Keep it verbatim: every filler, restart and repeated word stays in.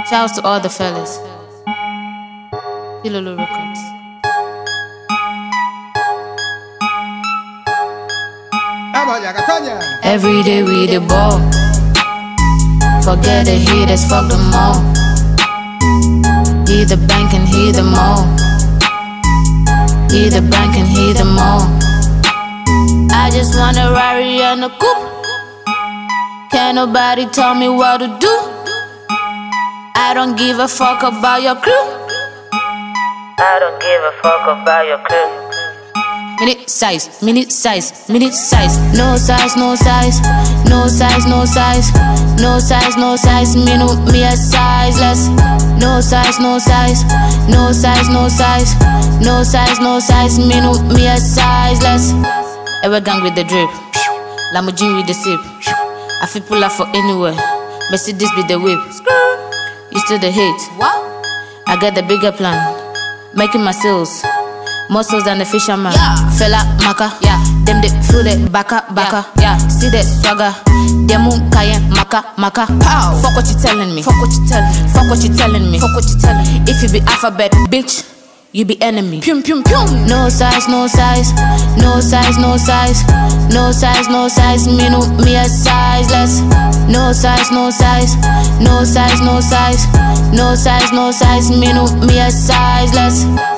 Shouts to all the fellas. Pilolo Records. Every day we the ball. Forget the haters, fuck them all. He the bank and he the mall. He the bank and he the mall. I just want a Rari and a coupe. Can't nobody tell me what to do. I don't give a fuck about your crew. I don't give a fuck about your crew. Minute size, minute size, minute size. No size, no size, no size, no size, no size, no size. Minute me a sizeless. No size, no size, no size, no size, no size, no size. Minute me a sizeless. Ever gang with the drip, Lamborghini with the sip. I feel pull up for anywhere. Mercedes be the whip. You still the hate. What? I got the bigger plan. Making my sales. More sales than the fisherman. Yeah. Fella maka. Yeah. Them they feel that baka baka. Yeah. Yeah. See that swagger. Them moon kayen maka maka. Pow. Fuck what you telling me. Fuck what you telling me. Fuck what you telling me. Fuck what you telling me. If you be alphabet, bitch, you be enemy. Pum pum pum. No size, no size, no size, no size, no size, no size. Me no me a sizeless. No size, no size, no size, no size, no size, no size. Me no me a sizeless.